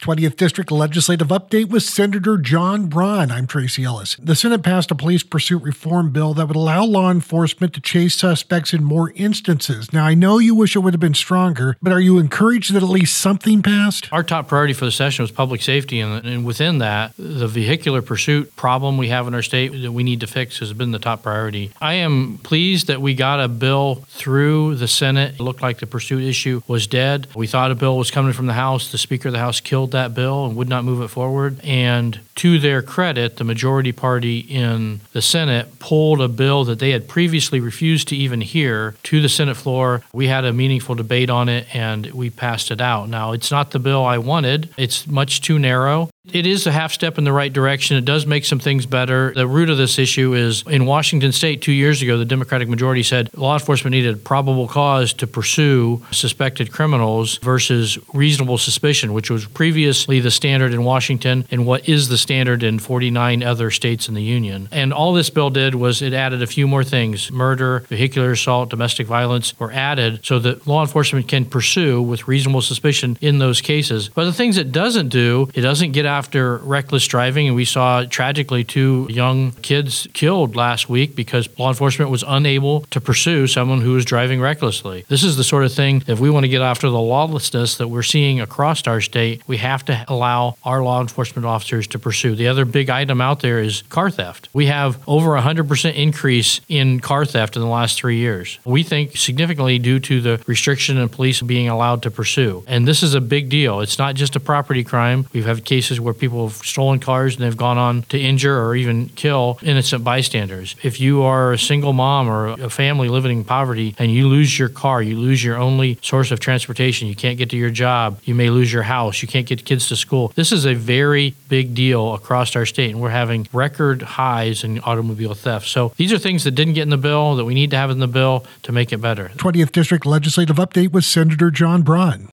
20th District Legislative Update with Senator John Braun. I'm Tracy Ellis. The Senate passed a police pursuit reform bill that would allow law enforcement to chase suspects in more instances. Now, I know you wish it would have been stronger, but are you encouraged that at least something passed? Our top priority for the session was public safety, and within that, the vehicular pursuit problem we have in our state that we need to fix has been the top priority. I am pleased that we got a bill through the Senate. It looked like the pursuit issue was dead. We thought a bill was coming from the House. The Speaker of the House killed that bill and would not move it forward. And to their credit, the majority party in the Senate pulled a bill that they had previously refused to even hear to the Senate floor. We had a meaningful debate on it, and we passed it out. Now, it's not the bill I wanted. It's much too narrow. It is a half step in the right direction. It does make some things better. The root of this issue is in Washington State 2 years ago, the Democratic majority said law enforcement needed probable cause to pursue suspected criminals versus reasonable suspicion, which was previously the standard in Washington and what is the standard in 49 other states in the union. And all this bill did was it added a few more things. Murder, vehicular assault, domestic violence were added so that law enforcement can pursue with reasonable suspicion in those cases. But the things it doesn't do, it doesn't get after reckless driving, and we saw tragically 2 young kids killed last week because law enforcement was unable to pursue someone who was driving recklessly. This is the sort of thing, if we want to get after the lawlessness that we're seeing across our state, we have to allow our law enforcement officers to pursue. The other big item out there is car theft. We have over 100% increase in car theft in the last 3 years. We think significantly due to the restriction in police being allowed to pursue. And this is a big deal. It's not just a property crime. We've had cases where people have stolen cars and they've gone on to injure or even kill innocent bystanders. If you are a single mom or a family living in poverty and you lose your car, you lose your only source of transportation, you can't get to your job, you may lose your house, you can't get kids to school. This is a very big deal across our state, and we're having record highs in automobile theft. So these are things that didn't get in the bill that we need to have in the bill to make it better. 20th District Legislative Update with Senator John Braun.